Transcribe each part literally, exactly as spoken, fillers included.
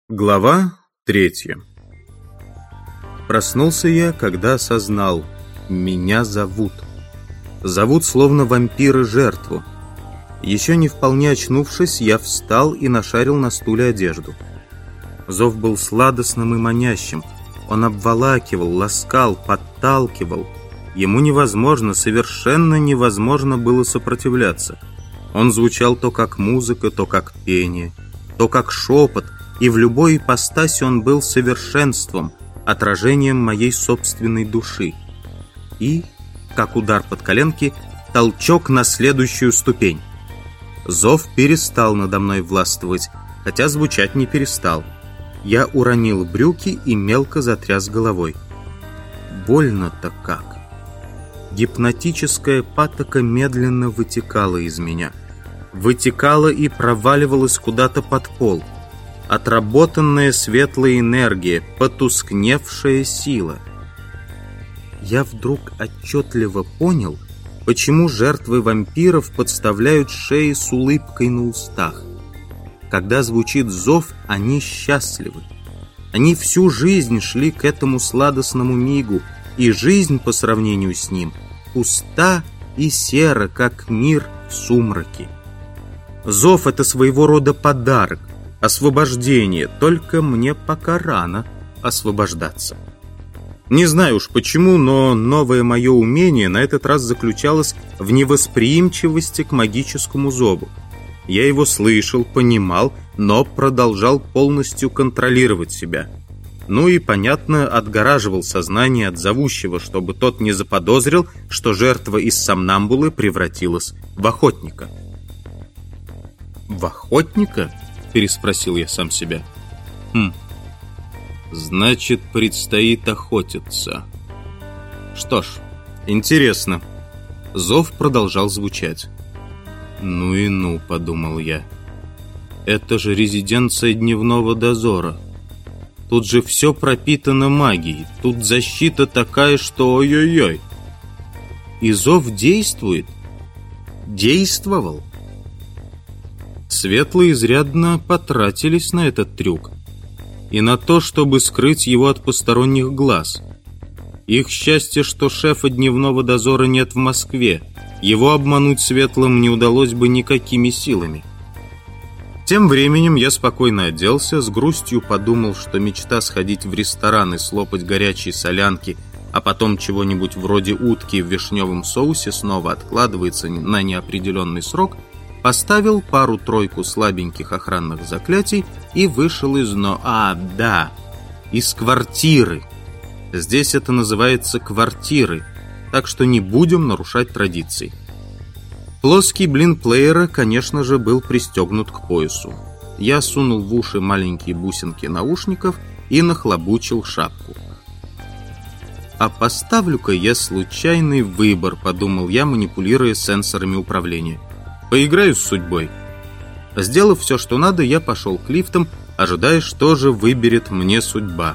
Глава третья. Проснулся я, когда осознал: меня зовут. Зовут словно вампиры жертву. Еще не вполне очнувшись, я встал и нашарил на стуле одежду. Зов был сладостным и манящим. Он обволакивал, ласкал, подталкивал. Ему невозможно, совершенно невозможно было сопротивляться. Он звучал то как музыка, то как пение, то как шепот, и в любой ипостаси он был совершенством, отражением моей собственной души. И, как удар под коленки, толчок на следующую ступень. Зов перестал надо мной властвовать, хотя звучать не перестал. Я уронил брюки и мелко затряс головой. Больно-то как. Гипнотическая патока медленно вытекала из меня. Вытекала и проваливалась куда-то под пол. Отработанная светлая энергия, потускневшая сила. Я вдруг отчетливо понял, почему жертвы вампиров подставляют шеи с улыбкой на устах. Когда звучит зов, они счастливы. Они всю жизнь шли к этому сладостному мигу, и жизнь по сравнению с ним пуста и сера, как мир в сумраке. Зов — это своего рода подарок, освобождение, только мне пока рано освобождаться. Не знаю уж почему, но новое мое умение на этот раз заключалось в невосприимчивости к магическому зову. Я его слышал, понимал, но продолжал полностью контролировать себя. Ну и, понятно, отгораживал сознание от зовущего, чтобы тот не заподозрил, что жертва из сомнамбулы превратилась в охотника. «В охотника?» — переспросил я сам себя. «Хм, значит, предстоит охотиться. Что ж, интересно». Зов продолжал звучать. «Ну и ну», — подумал я. «Это же резиденция дневного дозора. Тут же все пропитано магией. Тут защита такая, что ой-ой-ой». И зов действует. Действовал. Светлые изрядно потратились на этот трюк. И на то, чтобы скрыть его от посторонних глаз. Их счастье, что шефа дневного дозора нет в Москве. Его обмануть светлым не удалось бы никакими силами. Тем временем я спокойно оделся, с грустью подумал, что мечта сходить в ресторан и слопать горячие солянки, а потом чего-нибудь вроде утки в вишневом соусе снова откладывается на неопределенный срок, поставил пару-тройку слабеньких охранных заклятий и вышел из но... А, да, из квартиры. Здесь это называется квартиры, так что не будем нарушать традиции. Плоский блин плеера, конечно же, был пристегнут к поясу. Я сунул в уши маленькие бусинки наушников и нахлобучил шапку. «А поставлю-ка я случайный выбор», — подумал я, манипулируя сенсорами управления. «Поиграю с судьбой». Сделав все, что надо, я пошел к лифтам, ожидая, что же выберет мне судьба.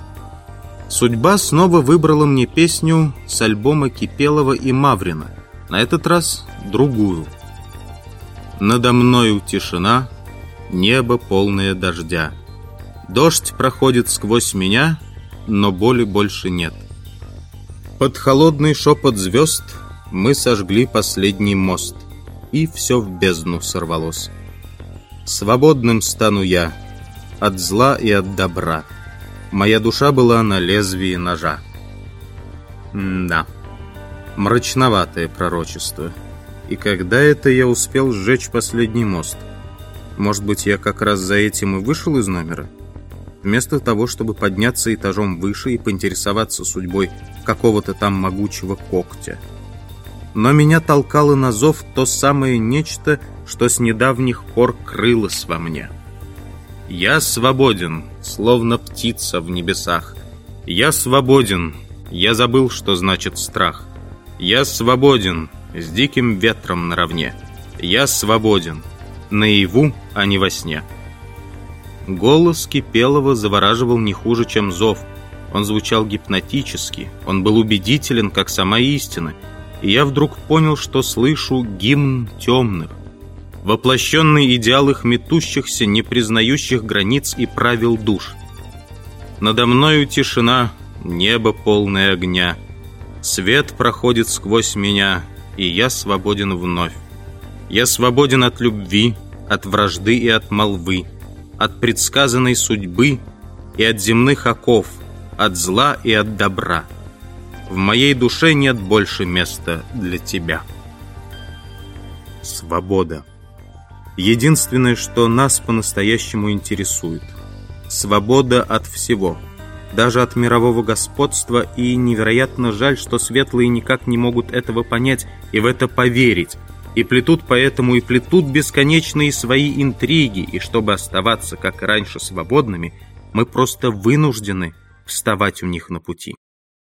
Судьба снова выбрала мне песню с альбома Кипелова и Маврина. На этот раз другую. «Надо мною тишина, небо полное дождя. Дождь проходит сквозь меня, но боли больше нет. Под холодный шепот звезд мы сожгли последний мост, и все в бездну сорвалось. Свободным стану я от зла и от добра. Моя душа была на лезвии ножа». М-да, мрачноватое пророчество. И когда это я успел сжечь последний мост? Может быть, я как раз за этим и вышел из номера? Вместо того, чтобы подняться этажом выше и поинтересоваться судьбой какого-то там могучего когтя. Но меня толкало на зов то самое нечто, что с недавних пор крылось во мне. Я свободен, словно птица в небесах. Я свободен, я забыл, что значит страх. Я свободен, с диким ветром наравне. Я свободен, наяву, а не во сне. Голос Кипелова завораживал не хуже, чем зов. Он звучал гипнотически, он был убедителен, как сама истина. И я вдруг понял, что слышу гимн темных. воплощенный идеал их метущихся, не признающих границ и правил душ. Надо мною тишина, небо полное огня. Свет проходит сквозь меня, и я свободен вновь. Я свободен от любви, от вражды и от молвы, от предсказанной судьбы и от земных оков, от зла и от добра. В моей душе нет больше места для тебя. Свобода. Единственное, что нас по-настоящему интересует. Свобода от всего, даже от мирового господства, и невероятно жаль, что светлые никак не могут этого понять и в это поверить, и плетут поэтому и плетут бесконечные свои интриги, и чтобы оставаться, как и раньше, свободными, мы просто вынуждены вставать у них на пути.